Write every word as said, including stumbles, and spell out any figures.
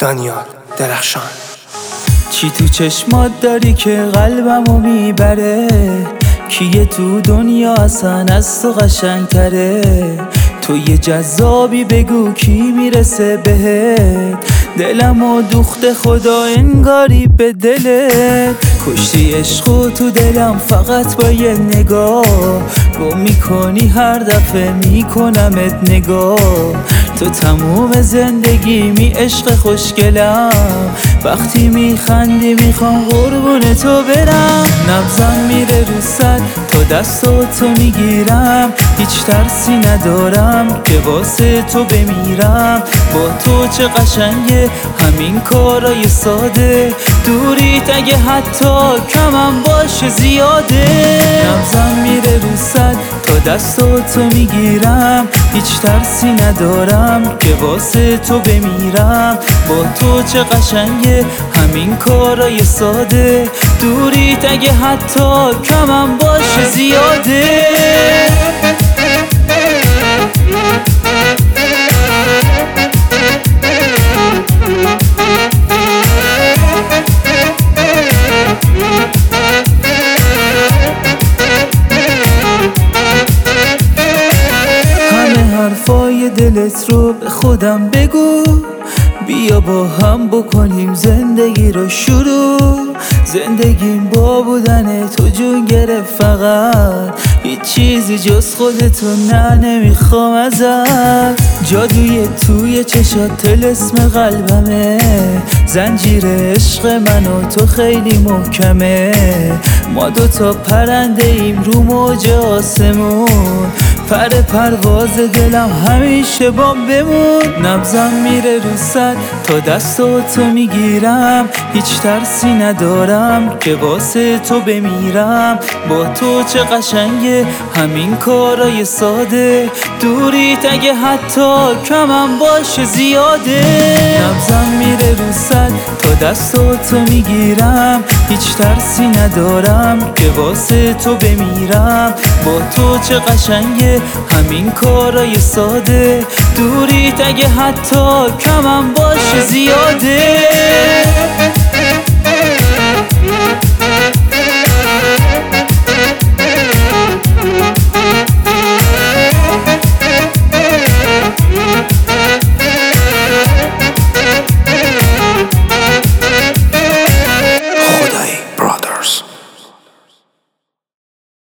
دانیال درخشان. چی تو چشمات داری که قلبمو میبره؟ کیه تو دنیا اصلا از تو قشنگتره؟ تو یه جذابی بگو کی میرسه بهت؟ دلمو دوخته خدا انگاری به دلت. کشتی عشقو تو دلم فقط با یه نگاه، گم میکنی هر دفعه میکنمت نگاه. تو تموم زندگیمی عشق خوشگلم، وقتی میخندی میخوام قربون تو برم. نبضم میره رو صد تا دستاتو میگیرم، هیچ ترسی ندارم که واسه تو بمیرم. با تو چه قشنگه همین کارای ساده، دوریت اگه حتی کمم باشه زیاده. نبضم میره رو صد تا دستاتو میگیرم، هیچ ترسی ندارم که واسه تو بمیرم. با تو چه قشنگه همین کارای ساده، دوریت اگه حتی کمم باشه زیاده. حرفای دلت رو به خودم بگو، بیا با هم بکنیم زندگی رو شروع. زندگیم با بودن تو جون گرفت، فقط هیچ چیزی جز خودتو نه نمیخوام ازت. جادوی توی چشات طلسم قلبمه، زنجیر عشق من و تو خیلی محکمه. ما دوتا پرنده ایم رو موج آسمون، پر پرواز دلم همیشه با بمون. نبضم میره رو صد تا دستاتو میگیرم، هیچ ترسی ندارم که واسه تو بمیرم. با تو چه قشنگه همین کارای ساده، دوریت اگه حتی کمم باشه زیاده. نبضم میره رو صد تا دستاتو میگیرم، هیچ ترسی ندارم که واسه تو بمیرم. با تو چه قشنگه همین کارای ساده، دوریت اگه حتی کمم باشه زیاده.